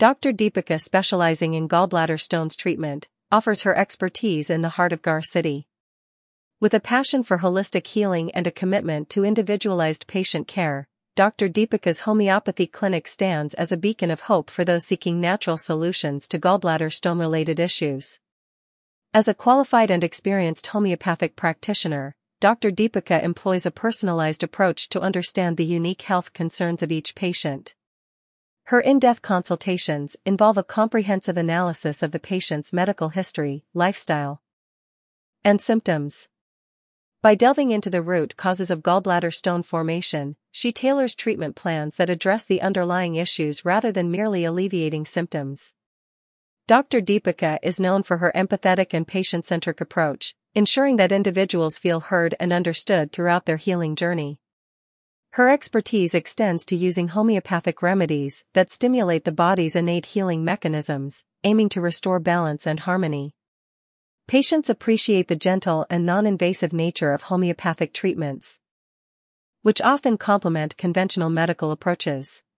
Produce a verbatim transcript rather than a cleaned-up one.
Doctor Deepika, specializing in gallbladder stones treatment, offers her expertise in the heart of Gar City. With a passion for holistic healing and a commitment to individualized patient care, Doctor Deepika's homeopathy clinic stands as a beacon of hope for those seeking natural solutions to gallbladder stone-related issues. As a qualified and experienced homeopathic practitioner, Doctor Deepika employs a personalized approach to understand the unique health concerns of each patient. Her in-depth consultations involve a comprehensive analysis of the patient's medical history, lifestyle, and symptoms. By delving into the root causes of gallbladder stone formation, she tailors treatment plans that address the underlying issues rather than merely alleviating symptoms. Doctor Deepika is known for her empathetic and patient-centric approach, ensuring that individuals feel heard and understood throughout their healing journey. Her expertise extends to using homeopathic remedies that stimulate the body's innate healing mechanisms, aiming to restore balance and harmony. Patients appreciate the gentle and non-invasive nature of homeopathic treatments, which often complement conventional medical approaches.